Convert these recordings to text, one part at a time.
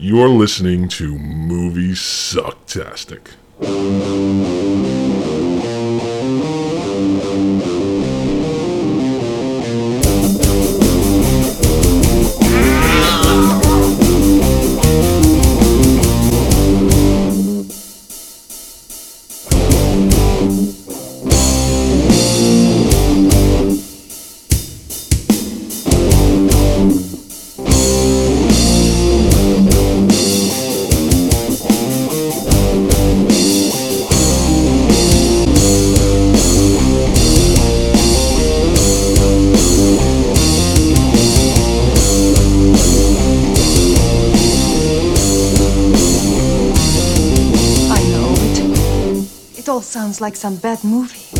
You're listening to Movie Sucktastic. Sounds like some bad movie.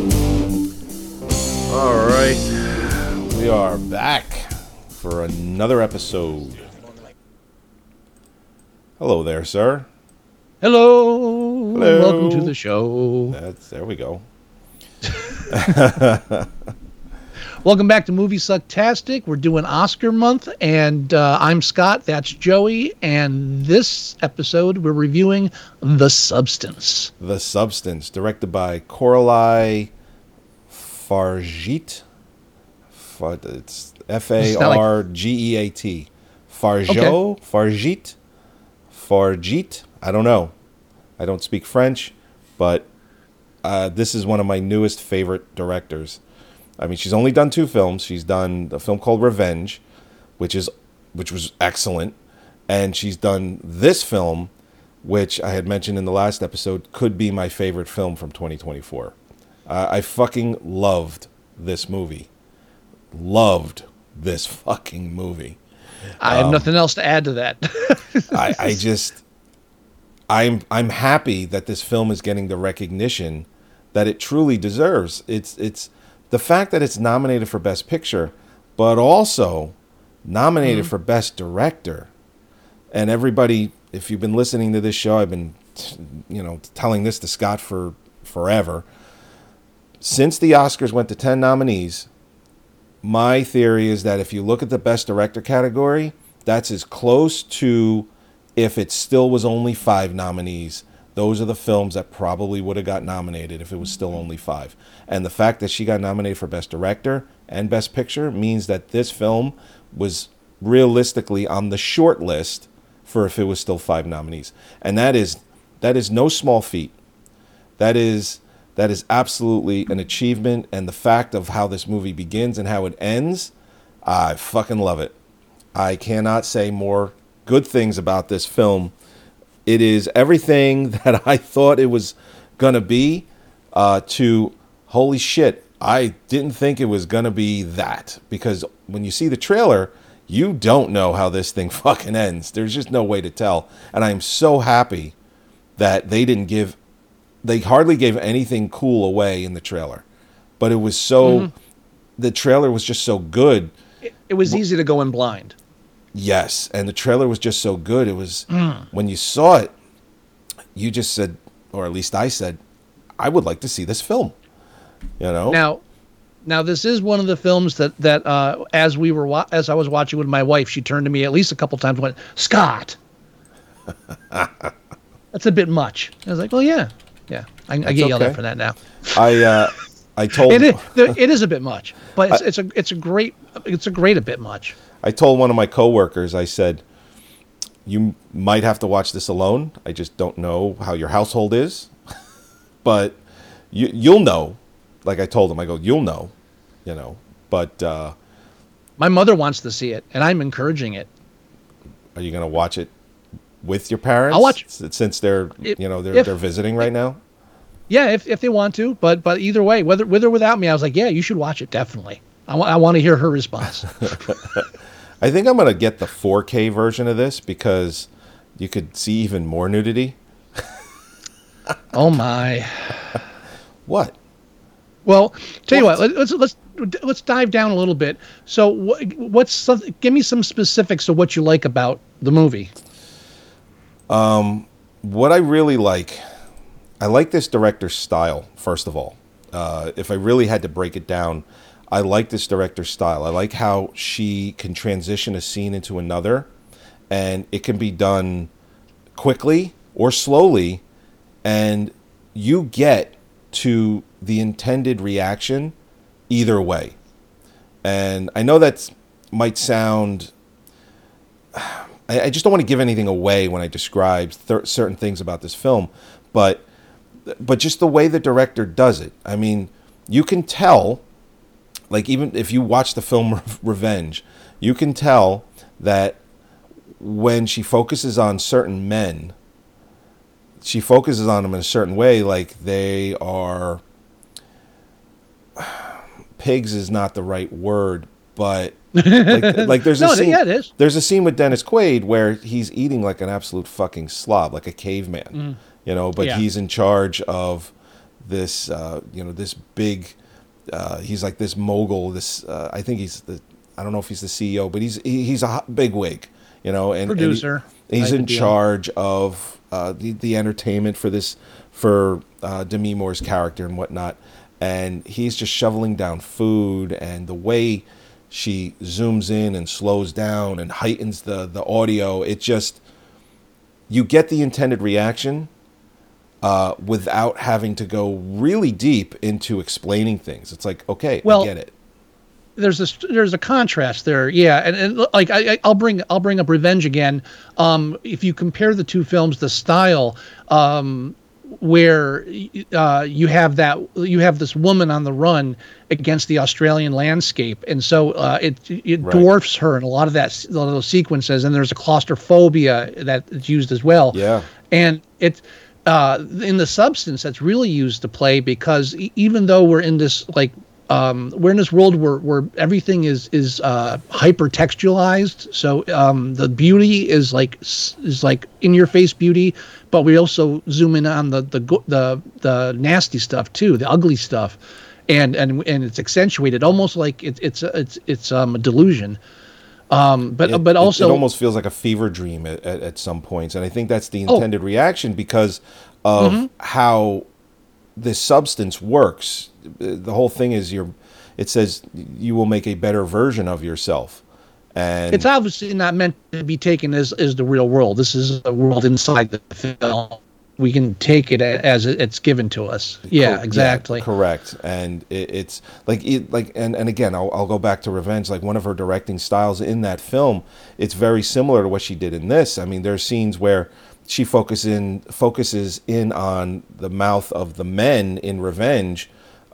All right, we are back for another episode. Hello there, sir. Hello. Hello. Welcome to the show. There we go. Welcome back to Movie Sucktastic. We're doing Oscar month, and I'm Scott. That's Joey. And this episode, we're reviewing The Substance. The Substance, directed by Coralie Fargeat. It's Fargeat. Fargeat. I don't know. I don't speak French, but this is one of my newest favorite directors. I mean, she's only done 2 films. She's done a film called Revenge, which was excellent, and she's done this film, which I had mentioned in the last episode, could be my favorite film from 2024. I fucking loved this movie. Loved this fucking movie. I have nothing else to add to that. I'm happy that this film is getting the recognition that it truly deserves. It's the fact that it's nominated for Best Picture, but also nominated for Best Director. And everybody, if you've been listening to this show, I've been, telling this to Scott for forever. Since the Oscars went to 10 nominees, my theory is that if you look at the Best Director category, that's as close to if it still was only 5 nominees. Those are the films that probably would have got nominated if it was still only 5. And the fact that she got nominated for Best Director and Best Picture means that this film was realistically on the short list for if it was still 5 nominees. And that is no small feat. That is absolutely an achievement. And the fact of how this movie begins and how it ends, I fucking love it. I cannot say more good things about this film. It is everything that I thought it was going to be, to holy shit, I didn't think it was going to be that. Because when you see the trailer, you don't know how this thing fucking ends. There's just no way to tell. And I'm so happy that they hardly gave anything cool away in the trailer. But it was the trailer was just so good. It was easy to go in blind. Yes, and the trailer was just so good. It was when you saw it, you just said, or at least I said, I would like to see this film. Now this is one of the films that as I was watching with my wife, she turned to me at least a couple times and went, "Scott, that's a bit much." I was like, "Well, yeah, I get yelled at for that now." I told it is a bit much, but it's a great a bit much. I told one of my coworkers, I said, you might have to watch this alone. I just don't know how your household is, but you'll know. Like I told him, I go, you'll know, but my mother wants to see it and I'm encouraging it. Are you going to watch it with your parents? I'll watch since they're visiting right now. Yeah. If they want to, but either way, whether with or without me, I was like, yeah, you should watch it. Definitely. I want to hear her response. I think I'm going to get the 4K version of this because you could see even more nudity. Oh my! What? Well, tell you what. Let's dive down a little bit. So, give me some specifics of what you like about the movie. What I really like, I like this director's style. First of all, if I really had to break it down, I like this director's style. I like how she can transition a scene into another and it can be done quickly or slowly, and you get to the intended reaction either way. And I know that might sound... I just don't want to give anything away when I describe certain things about this film, but just the way the director does it. I mean, you can tell, like, even if you watch the film Revenge, you can tell that when she focuses on certain men, she focuses on them in a certain way, like they are... Pigs is not the right word, but like there's a scene. Yeah, it is. There's a scene with Dennis Quaid where he's eating like an absolute fucking slob, like a caveman, But he's in charge of this, this big. He's like this mogul. This I think I don't know if he's the CEO, but he's a big wig, and producer. And he's in charge of the entertainment for Demi Moore's character and whatnot. And he's just shoveling down food, and the way she zooms in and slows down and heightens the audio, it just, you get the intended reaction without having to go really deep into explaining things. It's like, okay, I get it. There's a contrast there, yeah, and like I'll bring up Revenge again. If you compare the two films, the style. Where you have this woman on the run against the Australian landscape, and so it right. dwarfs her in a lot of those sequences, and there's a claustrophobia that's used as well. Yeah, and it's in the substance that's really used to play, because even though we're in this we're in this world where everything is hyper textualized. So the beauty is like in your face beauty, but we also zoom in on the nasty stuff too, the ugly stuff, and it's accentuated almost like it's a delusion. But also it almost feels like a fever dream at some points, and I think that's the intended reaction because of how this substance works. The whole thing is it says you will make a better version of yourself, and it's obviously not meant to be taken as the real world. This is a world inside the film. We can take it as it's given to us. Yeah, exactly. Yeah, correct. And it's and again, I'll go back to Revenge. Like, one of her directing styles in that film, it's very similar to what she did in this. I mean, there's scenes where she focuses in on the mouth of the men in Revenge,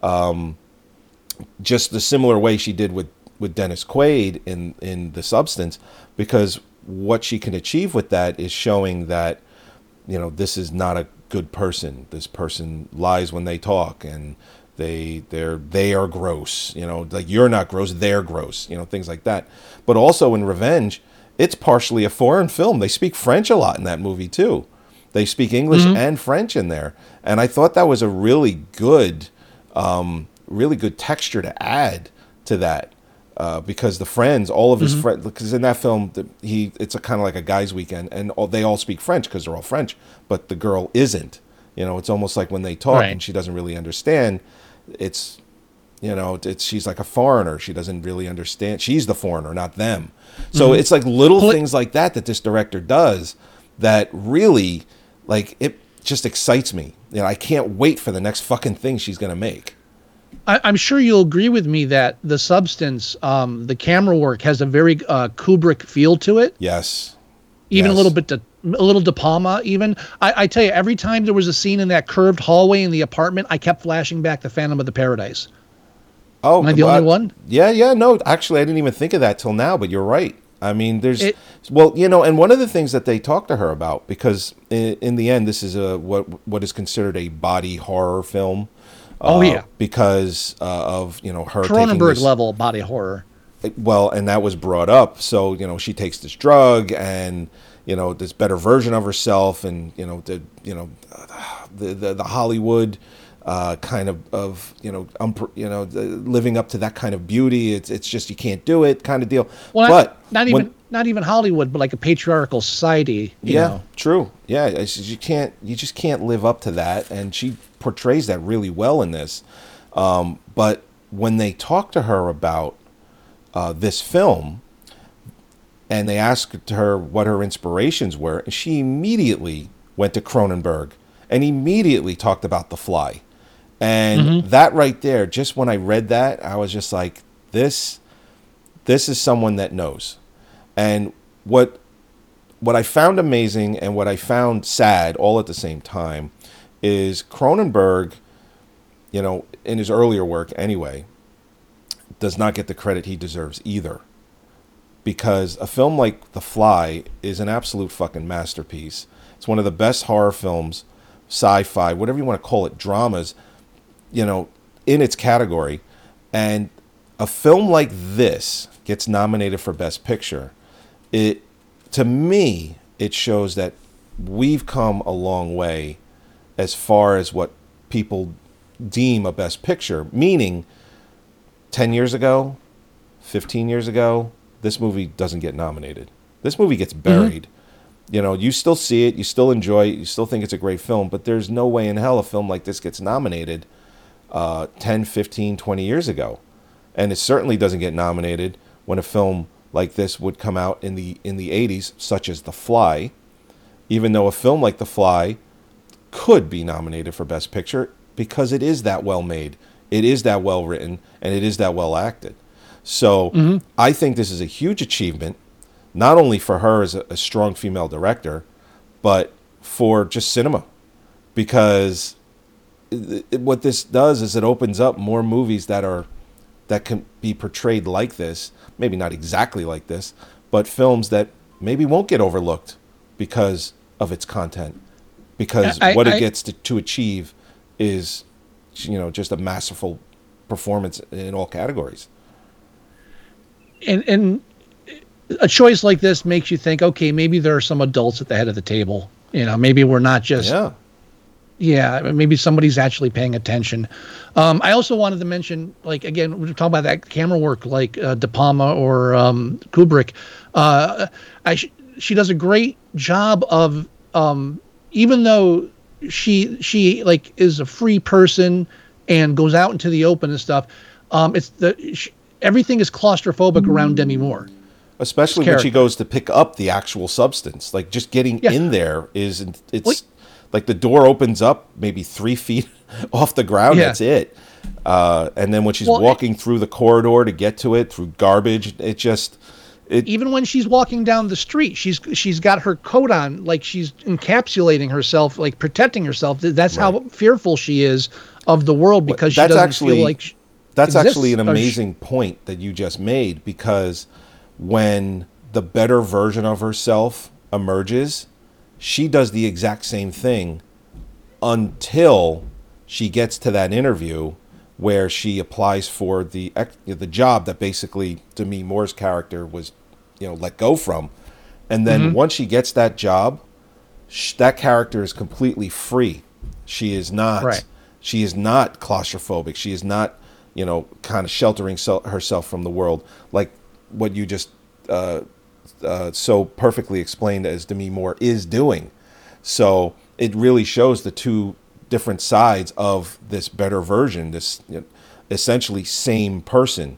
just the similar way she did with Dennis Quaid in The Substance, because what she can achieve with that is showing that, this is not a good person. This person lies when they talk, and they are gross. Like, you're not gross, they're gross. Things like that. But also in Revenge, it's partially a foreign film. They speak French a lot in that movie too. They speak English and French in there, and I thought that was a really good texture to add to that, because the friends, all of his friends, because in that film, it's a kind of like a guy's weekend, and they all speak French because they're all French, but the girl isn't. It's almost like when they talk and she doesn't really understand. It's she's like a foreigner. She doesn't really understand. She's the foreigner, not them. So it's like little things like that this director does that really, like, it just excites me. I can't wait for the next fucking thing she's going to make. I'm sure you'll agree with me that The Substance, the camera work has a very Kubrick feel to it. Yes. Even a little De Palma even. I tell you, every time there was a scene in that curved hallway in the apartment, I kept flashing back to Phantom of the Paradise. Oh, am I the only one? Yeah, no, actually, I didn't even think of that till now, but you're right. I mean, and one of the things that they talked to her about, because in the end, this is what is considered a body horror film. Because of her Cronenberg level body horror. Well, and that was brought up. So she takes this drug and this better version of herself, and the Hollywood kind of living up to that kind of beauty. It's just, you can't do it kind of deal. Well, but not even Hollywood, but like a patriarchal society. You know? True. Yeah, you just can't live up to that, and she portrays that really well in this. But when they talk to her about this film, and they asked her what her inspirations were, and she immediately went to Cronenberg and immediately talked about The Fly. And that right there, just when I read that, I was just like, this is someone that knows. And what I found amazing and what I found sad all at the same time is Cronenberg, you know, in his earlier work anyway, does not get the credit he deserves either. Because a film like The Fly is an absolute fucking masterpiece. It's one of the best horror films, sci-fi, whatever you want to call it, dramas, you know, in its category. And a film like this gets nominated for Best Picture. To me, it shows that we've come a long way as far as what people deem a Best Picture, meaning 10 years ago, 15 years ago, this movie doesn't get nominated. This movie gets buried. You know, you still see it, you still enjoy it, you still think it's a great film, but there's no way in hell a film like this gets nominated 10, 15, 20 years ago. And it certainly doesn't get nominated when a film like this would come out in the 80s, such as The Fly, even though a film like The Fly could be nominated for Best Picture because it is that well made, it is that well written, and it is that well acted. So I think this is a huge achievement, not only for her as a strong female director, but for just cinema. Because what this does is it opens up more movies that can be portrayed like this, maybe not exactly like this, but films that maybe won't get overlooked because of its content. Because what it gets to achieve is, you know, just a masterful performance in all categories. And a choice like this makes you think, okay, maybe there are some adults at the head of the table. You know, maybe we're not just, maybe somebody's actually paying attention. I also wanted to mention, like, again, we were talking about that camera work, like De Palma or Kubrick. She does a great job of, even though she like is a free person and goes out into the open and stuff, everything is claustrophobic around Demi Moore. Especially when she goes to pick up the actual substance. Like, just getting in there like the door opens up maybe 3 feet off the ground. That's it. And then when she's walking through the corridor to get to it, through garbage, even when she's walking down the street, she's got her coat on, like she's encapsulating herself, like protecting herself. That's how fearful she is of the world, because she doesn't feel like that's actually an amazing point that you just made, because when the better version of herself emerges, she does the exact same thing until she gets to that interview where she applies for the job that basically Demi Moore's character was, you know, let go from. And then once she gets that job, that character is completely free. She is not she is not claustrophobic. She is not, you know, kind of sheltering herself from the world, like what you just so perfectly explained as Demi Moore is doing. So it really shows the two different sides of this better version, this, you know, essentially same person.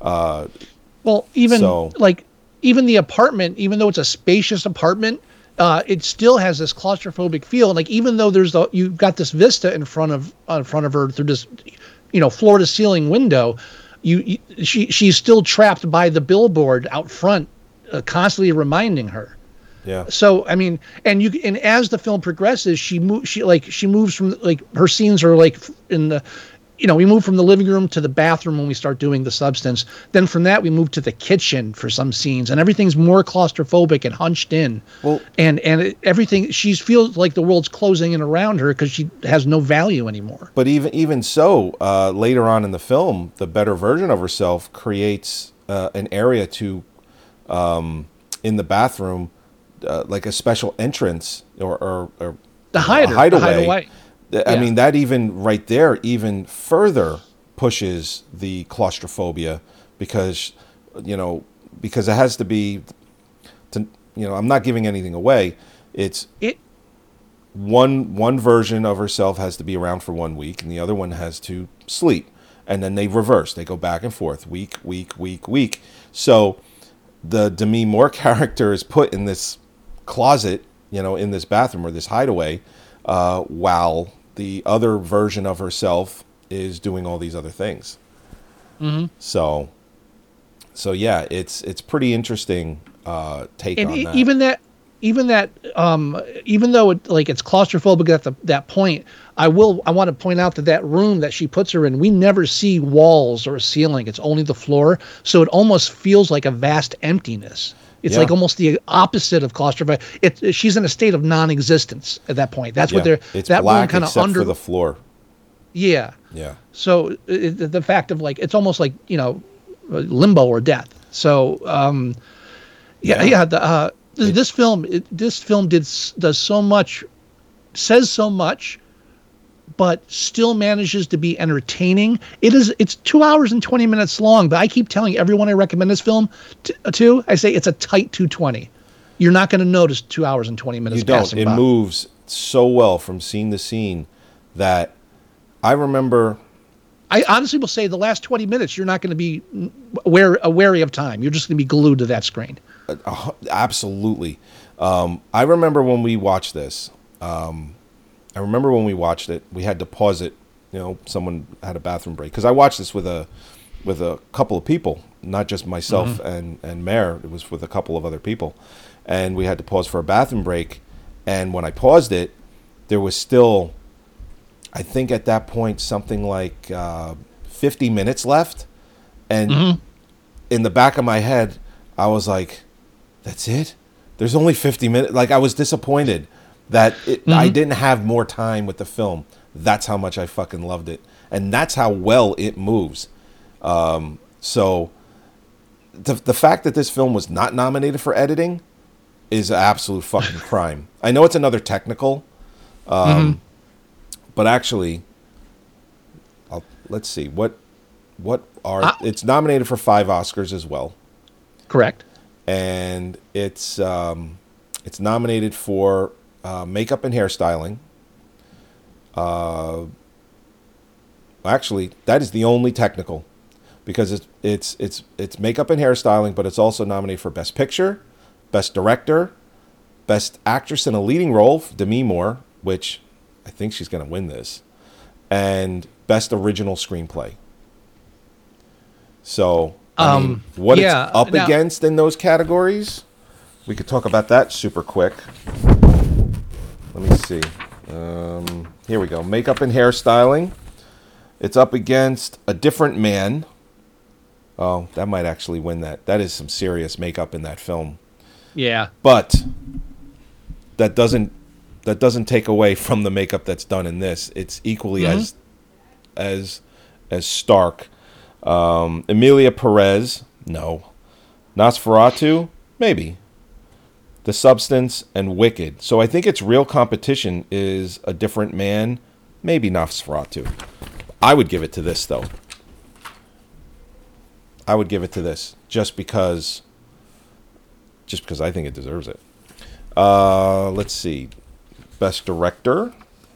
Even the apartment, even though it's a spacious apartment, it still has this claustrophobic feel. Like, even though you've got this vista in front of her through this, you know, floor to ceiling window, she's still trapped by the billboard out front, constantly reminding her. Yeah. So I mean, and as the film progresses, she moves from, like, her scenes are like in the, you know, we move from the living room to the bathroom when we start doing the substance. Then from that we move to the kitchen for some scenes, and everything's more claustrophobic and hunched in. Well, and everything, she feels like the world's closing in around her because she has no value anymore. But even so, later on in the film, the better version of herself creates an area to in the bathroom, like a special entrance or the hideaway. I mean, that even right there even further pushes the claustrophobia, because it has to be, I'm not giving anything away. One version of herself has to be around for 1 week, and the other one has to sleep, and then they reverse. They go back and forth, week. So the Demi Moore character is put in this closet, in this bathroom or this hideaway, while the other version of herself is doing all these other things. Mm-hmm. So yeah, it's pretty interesting take and on that. Even that, even though it's claustrophobic at that point, I want to point out that room that she puts her in, we never see walls or a ceiling. It's only the floor. So it almost feels like a vast emptiness. It's like almost the opposite of claustrophobia. She's in a state of non-existence at that point. That's what they're, it's that black room kind of under for the floor. Yeah. Yeah. So the fact of it's almost like, limbo or death. So, this film does so much, says so much, but still manages to be entertaining. It's 2 hours and 20 minutes long, but I keep telling everyone I recommend this film to, I say it's a tight 220. You're not going to notice 2 hours and 20 minutes. You don't. It moves so well from scene to scene that I remember. I honestly will say the last 20 minutes, you're not going to be wary of time. You're just going to be glued to that screen. Absolutely. I remember when we watched this. We had to pause it. Someone had a bathroom break because I watched this with a couple of people, not just myself and Mare. It was with a couple of other people, and we had to pause for a bathroom break. And when I paused it, there was still, I think at that point, something like 50 minutes left, and in the back of my head, I was like, "That's it? There's only 50 minutes." Like I was disappointed that I didn't have more time with the film. That's how much I fucking loved it, and that's how well it moves. So the fact that this film was not nominated for editing is an absolute fucking crime. I know it's another technical, but actually, let's see what it's nominated for 5 Oscars as well. Correct. And it's nominated for makeup and hairstyling. Actually, that is the only technical, because it's makeup and hairstyling, but it's also nominated for Best Picture, Best Director, Best Actress in a Leading Role, Demi Moore, which I think she's going to win this, and Best Original Screenplay. So, what it's up against in those categories, we could talk about that super quick. Let me see. Here we go. Makeup and hairstyling. It's up against A Different Man. Oh, that might actually win that. That is some serious makeup in that film. Yeah. But that doesn't take away from the makeup that's done in this. It's equally as stark. Emilia Perez, no. Nosferatu, maybe. The Substance, and Wicked. So I think its real competition is A Different Man, maybe Nosferatu. I would give it to this, though. I would give it to this just because I think it deserves it. Let's see. Best Director.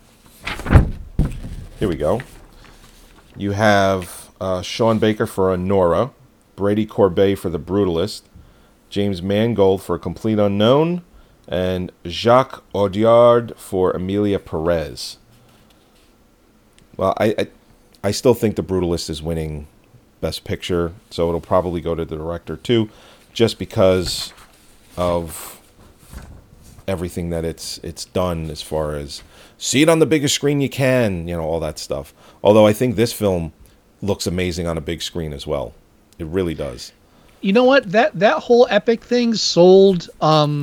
Here we go. You have Sean Baker for Anora, Brady Corbet for The Brutalist, James Mangold for A Complete Unknown, and Jacques Audiard for Emilia Perez. Well, I still think The Brutalist is winning Best Picture, so it'll probably go to the director too, just because of everything that it's done as far as see it on the biggest screen you can, all that stuff. Although I think this film looks amazing on a big screen as well. It really does. You know what? That whole epic thing sold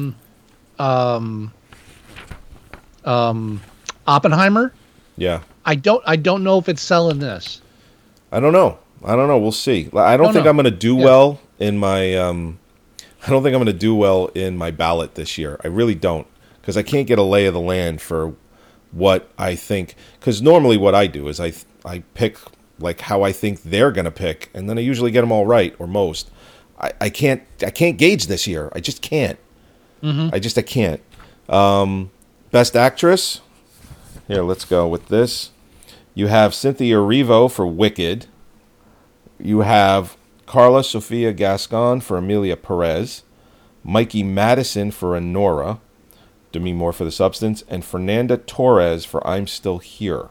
Oppenheimer. Yeah. I don't know if it's selling this. I don't know. We'll see. I don't think I'm going to do well in my I don't think I'm going to do well in my ballot this year. I really don't, because I can't get a lay of the land for what I think. Because normally what I do is I pick like how I think they're going to pick, and then I usually get them all right, or most. I can't gauge this year. I just can't. I can't. Best Actress. Here, let's go with this. You have Cynthia Erivo for Wicked. You have Carla Sofia Gascon for Amelia Perez, Mikey Madison for Honora, Demi Moore for The Substance, and Fernanda Torres for I'm Still Here.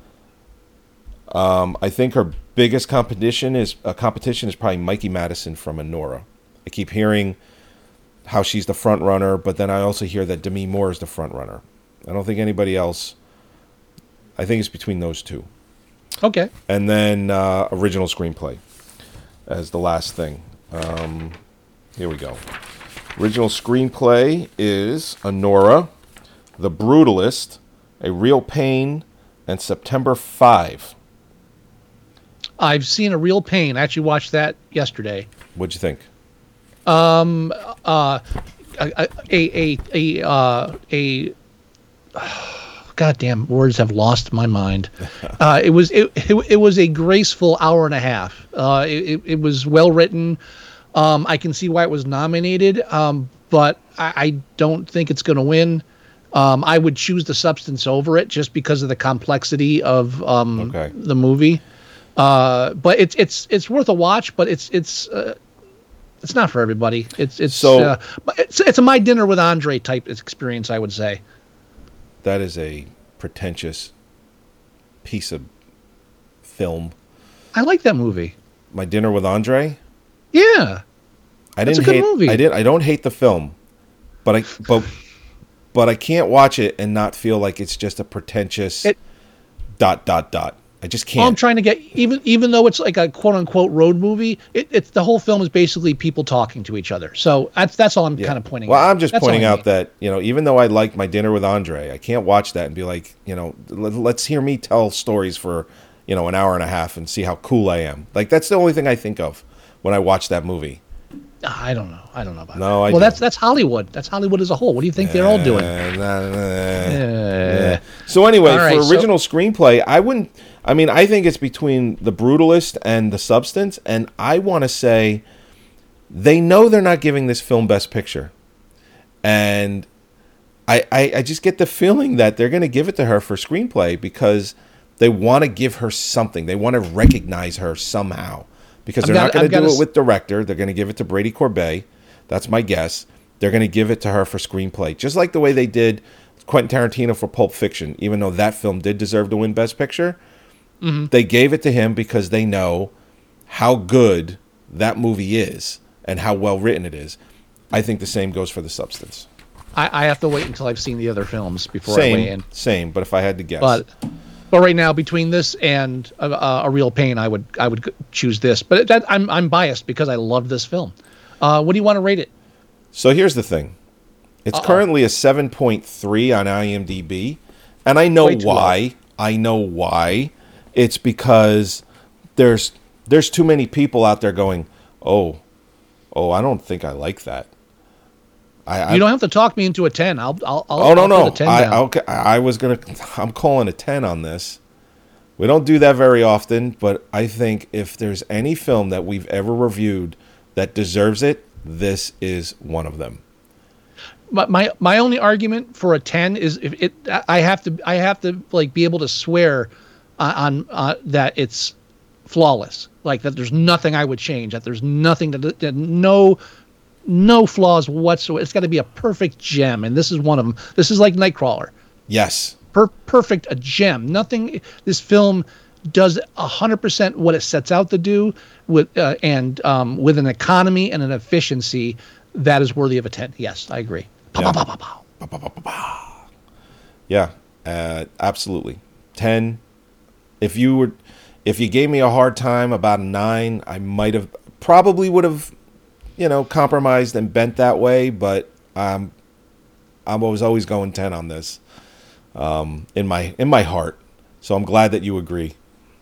I think her biggest competition is probably Mikey Madison from Honora. I keep hearing how she's the front runner, but then I also hear that Demi Moore is the front runner. I don't think anybody else. I think it's between those two. Okay. And then original screenplay as the last thing. Here we go. Original screenplay is Honora, The Brutalist, A Real Pain, and September 5. I've seen A Real Pain. I actually watched that yesterday. What'd you think? Goddamn words have lost my mind. It was a graceful hour and a half. It was well written. I can see why it was nominated, but I don't think it's going to win. I would choose The Substance over it just because of the complexity of the movie. But it's worth a watch, but it's not for everybody. It's a My Dinner with Andre type experience, I would say. That is a pretentious piece of film. I like that movie. My Dinner with Andre? Yeah. It's a good movie. I don't hate the film, but I can't watch it and not feel like it's just a pretentious ... I just can't. All I'm trying to get, even though it's like a quote unquote road movie, it's the whole film is basically people talking to each other. So that's all I'm kind of pointing out. Well, I'm just pointing out that, even though I like My Dinner with Andre, I can't watch that and be like, let's hear me tell stories for, an hour and a half and see how cool I am. Like, that's the only thing I think of when I watch that movie. I don't know about that. No, well, that's Hollywood. That's Hollywood as a whole. What do you think they're all doing? So anyway, right, for original screenplay, I think it's between The Brutalist and The Substance, and I want to say they know they're not giving this film Best Picture. And I just get the feeling that they're going to give it to her for screenplay because they want to give her something. They want to recognize her somehow. Because they're not going to do it with director. They're going to give it to Brady Corbet. That's my guess. They're going to give it to her for screenplay. Just like the way they did Quentin Tarantino for Pulp Fiction. Even though that film did deserve to win Best Picture, they gave it to him because they know how good that movie is and how well written it is. I think the same goes for The Substance. I have to wait until I've seen the other films before I weigh in. Same, but if I had to guess. But right now, between this and A Real Pain, I would choose this. But I'm biased because I love this film. What do you want to rate it? So here's the thing. It's currently a 7.3 on IMDb. And I know why. I know why. It's because there's too many people out there going, oh, I don't think I like that. You don't have to talk me into a 10. I'll no. put a 10 down. I'm calling a 10 on this. We don't do that very often, but I think if there's any film that we've ever reviewed that deserves it, this is one of them. My only argument for a 10 is I have to like be able to swear on that it's flawless, like that there's nothing I would change, that there's nothing that no flaws whatsoever. It's got to be a perfect gem, and this is one of them. This is like Nightcrawler. Yes. Perfect, a gem. Nothing. This film does 100% what it sets out to do with with an economy and an efficiency that is worthy of a 10. Yes, I agree. Yeah, absolutely. 10. If you gave me a hard time about a 9, I probably would have, compromised and bent that way, but I was always going 10 on this, in my heart. So I'm glad that you agree.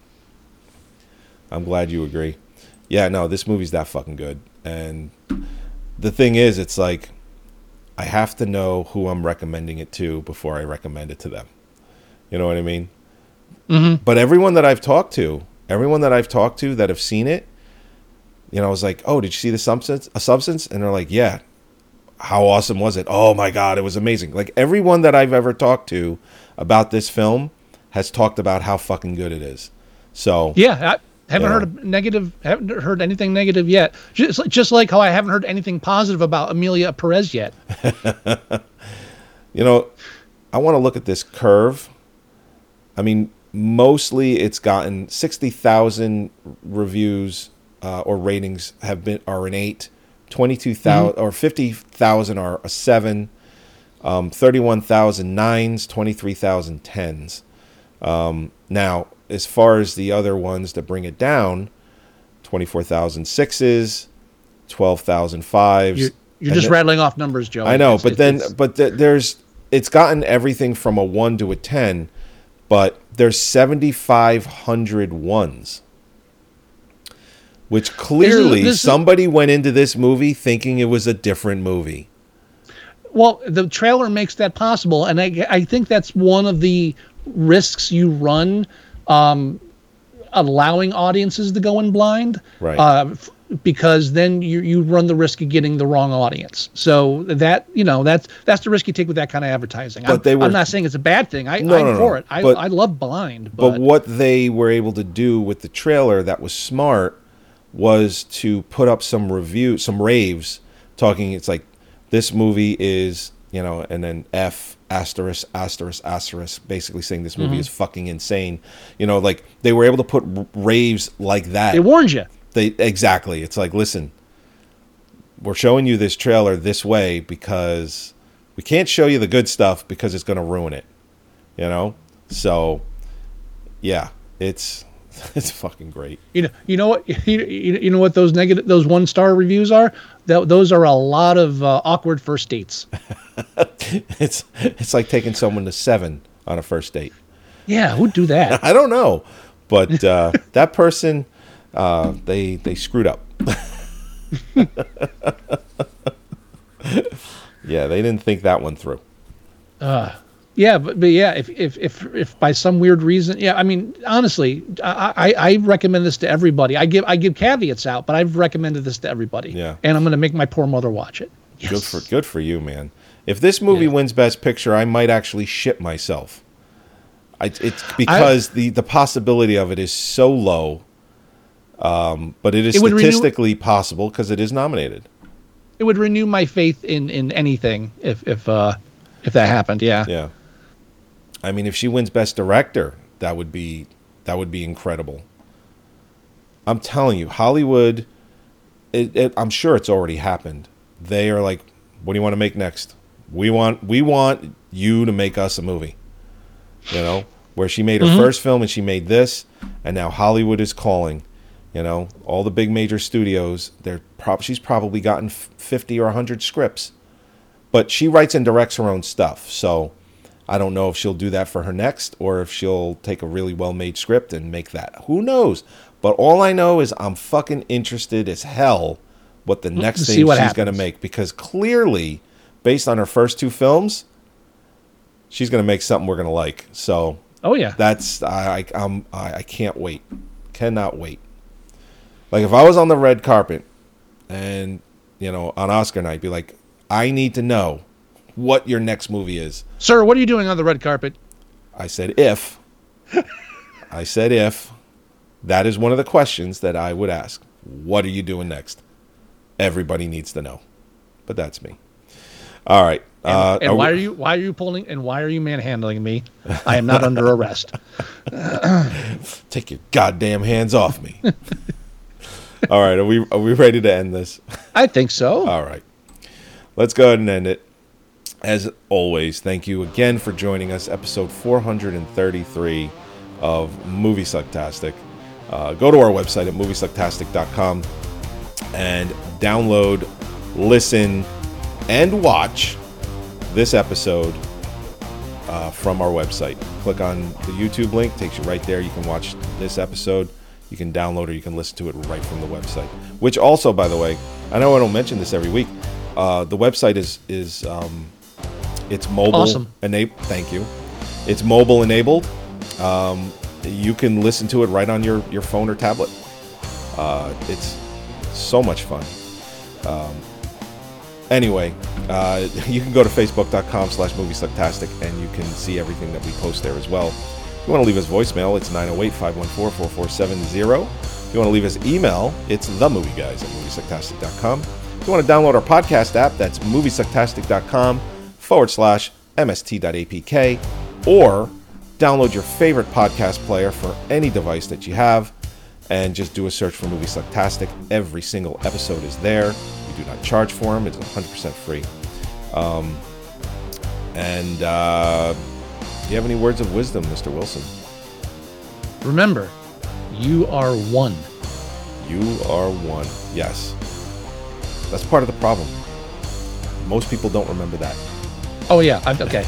Yeah, no, this movie's that fucking good. And the thing is, it's like, I have to know who I'm recommending it to before I recommend it to them. You know what I mean? Mm-hmm. But everyone that I've talked to that have seen it, I was like, oh, did you see A Substance? And they're like, yeah. How awesome was it? Oh my God, it was amazing. Like, everyone that I've ever talked to about this film has talked about how fucking good it is. So yeah, Haven't Yeah. heard a negative. Haven't heard anything negative yet. Just like how I haven't heard anything positive about Emilia Perez yet. You know, I want to look at this curve. I mean, mostly it's gotten 60,000 reviews or ratings are an 8, 22,000 or 50,000 are a 7, 31,000 9s, 23,000 10s. Now, as far as the other ones that bring it down, 24,000 6s, 12,000 5s. You're just rattling off numbers, Joe. I know, it's gotten everything from a 1 to a 10, but there's 7,500 ones, which clearly somebody went into this movie thinking it was a different movie. Well, the trailer makes that possible, and I think that's one of the risks you run, allowing audiences to go in blind, Right. Because then you run the risk of getting the wrong audience. So that's the risk you take with that kind of advertising. But I'm not saying it's a bad thing. I'm for it. I love blind. But what they were able to do with the trailer that was smart was to put up some reviews, some raves, talking. It's like, this movie is, and then F asterisk asterisk asterisk, basically saying this movie is fucking insane. Like they were able to put raves like that. They warned you. Exactly. It's like, listen, we're showing you this trailer this way because we can't show you the good stuff because it's going to ruin it. So yeah, it's fucking great. You know what those 1-star reviews are? Those are a lot of awkward first dates. It's like taking someone to 7 on a first date. Yeah, who'd do that? I don't know, but that person, they screwed up. Yeah, they didn't think that one through. Yeah, but yeah, if by some weird reason, yeah, I mean, honestly, I recommend this to everybody. I give caveats out, but I've recommended this to everybody. Yeah, and I'm going to make my poor mother watch it. Yes. Good for you, man. If this movie wins Best Picture, I might actually shit myself. It's because the possibility of it is so low, but it is statistically possible because it is nominated. It would renew my faith in anything if that happened. Yeah. Yeah. I mean, if she wins Best Director, that would be incredible. I'm telling you, Hollywood. I'm sure it's already happened. They are like, what do you want to make next? We want you to make us a movie. Where she made her first film and she made this, and now Hollywood is calling. All the big major studios. She's probably gotten 50 or 100 scripts, but she writes and directs her own stuff. So I don't know if she'll do that for her next, or if she'll take a really well-made script and make that. Who knows? But all I know is I'm fucking interested as hell what the next thing she's going to make, because clearly, based on her first 2 films, she's going to make something we're going to like. So, oh yeah, that's I can't wait, cannot wait. Like if I was on the red carpet, and on Oscar night, be like, I need to know what your next movie is. Sir, what are you doing on the red carpet? I said if. That is one of the questions that I would ask. What are you doing next? Everybody needs to know. But that's me. All right. And why are you pulling, and why are you manhandling me? I am not under arrest. Take your goddamn hands off me. All right. Are we ready to end this? I think so. All right. Let's go ahead and end it. As always, thank you again for joining us. Episode 433 of Movie Sucktastic. Go to our website at moviesucktastic.com and download, listen, and watch this episode from our website. Click on the YouTube link, takes you right there. You can watch this episode. You can download or you can listen to it right from the website. Which also, by the way, I know I don't mention this every week. The website is it's mobile awesome. Enabled. Thank you. It's mobile enabled. You can listen to it right on your phone or tablet. It's so much fun. Anyway, you can go to facebook.com/moviesucktastic and you can see everything that we post there as well. If you want to leave us voicemail, it's 908-514-4470. If you want to leave us an email, it's themovieguys@moviesucktastic.com. If you want to download our podcast app, that's moviesucktastic.com/mst.apk, or download your favorite podcast player for any device that you have and just do a search for Movie Sucktastic. Every single episode is there. We do not charge for them. It's 100% free. And do you have any words of wisdom, Mr. Wilson? Remember, you are one. You are one. Yes. That's part of the problem. Most people don't remember that. Oh, yeah. Okay.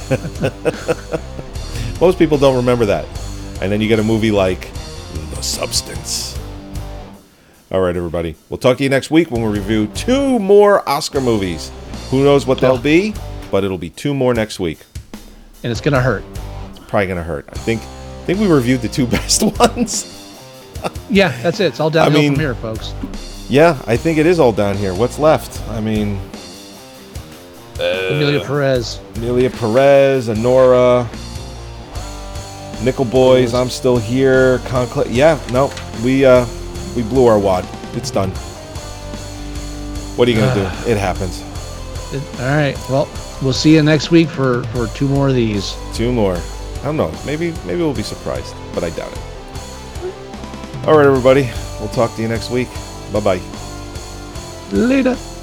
Most people don't remember that. And then you get a movie like The Substance. All right, everybody. We'll talk to you next week when we review 2 more Oscar movies. Who knows what they'll be, but it'll be 2 more next week. And it's going to hurt. It's probably going to hurt. I think we reviewed the 2 best ones. Yeah, that's it. It's all downhill from here, folks. Yeah, I think it is all down here. What's left? I mean... Emilia Perez, Honora, Nickel Boys, I'm Still Here, Conclave. Yeah, no, we blew our wad. It's done. What are you gonna do? It happens. All right. Well, we'll see you next week for 2 more of these. 2 more. I don't know. Maybe we'll be surprised, but I doubt it. All right, everybody. We'll talk to you next week. Bye-bye. Later.